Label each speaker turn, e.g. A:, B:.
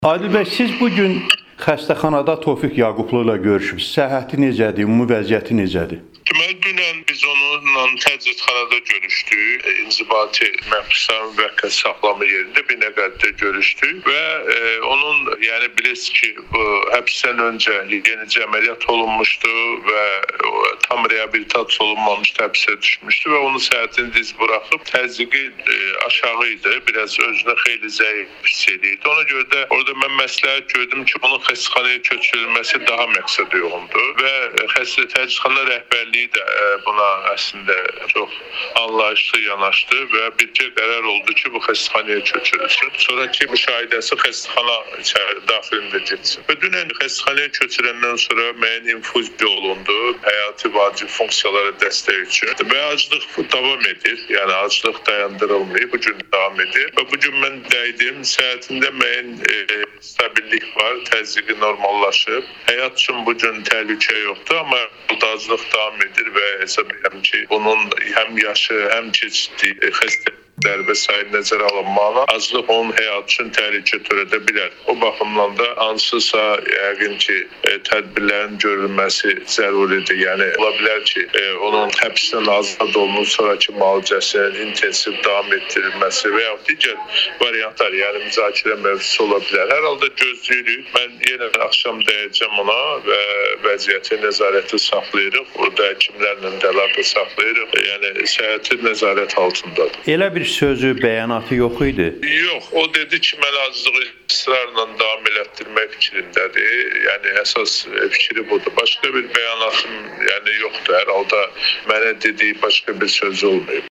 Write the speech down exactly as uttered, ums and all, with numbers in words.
A: Adil bəy, siz bugün xəstəxanada Tofiq Yaqublu ilə görüşübsünüz. Səhhəti necədir, ümumi vəziyyəti necədir?
B: Deməli, dünən biz onunla təcridxanada görüşdük. İnzibati məhbusların müvəqqəti saxlama yerində bir nəqəddə görüşdük və e, onun, yəni bilirsiniz ki, bu həbsdən öncə yenicə əməliyyat olunmuşdu və tam reabilitasiya olunmamışdı, həbsə düşmüşdü və onun səhhətini diz buraxıb təzyiqi e, aşağı idi, biraz özünü xeyli zəif hiss edirdi. Ona görə də orada mən məsləhət gördüm ki, onun xəstəxanaya köçürülməsi daha məqsədə yoğundur və xəstə təcridxana rəhbərliyi də buna əslində çox anlayışlı yanaşdı və bircə qərar oldu ki, bu xəstəxanaya köçürülsün. Sonraki müşahidəsi xəstəxana daxilində getsin. Və dünən xəstəxanaya köçürəndən sonra müəyyən infuziya olundu, həyati vacib funksiyalara dəstək üçün və aclıq davam edir. Yəni aclıq dayandırılmayıb, bu gün davam edir və bu gün mən dəydim, səhhətində müəyyən e, stabillik var, təzyiqi normallaşıb. Həyat üçün bu gün təhlükə yoxdur, amma aclıq davam edir və hesab edirəm ki, bunun həm yaşı, həm keçdiyi xəstəliklər və sair nəzərə alınmalı. Aclıq onun həyat üçün təhlükə törədə bilər. O baxımdan da hansısa yəqin ki, e, tədbirlərin görülməsi zəruridir. Yəni ola bilər ki, e, onun həbsdən azad olunub sonraki müalicəsinin intensiv davam etdirilməsi və ya digər variantlar, yəni müzakirə mövzusu ola bilər. Hər halda gözləyirik. Mən yenə axşam dəyəcəm ona və vəziyyəti nəzarəti saxlayırıq. Burada həkimlərlə də əlaqə saxlayırıq. Yəni səhhəti nəzarət altındadır.
A: Elə bir sözü, bəyanatı yox idi?
B: Yox, o dedi ki, mən aclığı israrla davam elətdirmək fikrindədir. Yəni əsas fikri budur. Başqa bir bəyanatım yəni yoxdur. Hər halda mənə dediyi başqa bir söz olmayıb.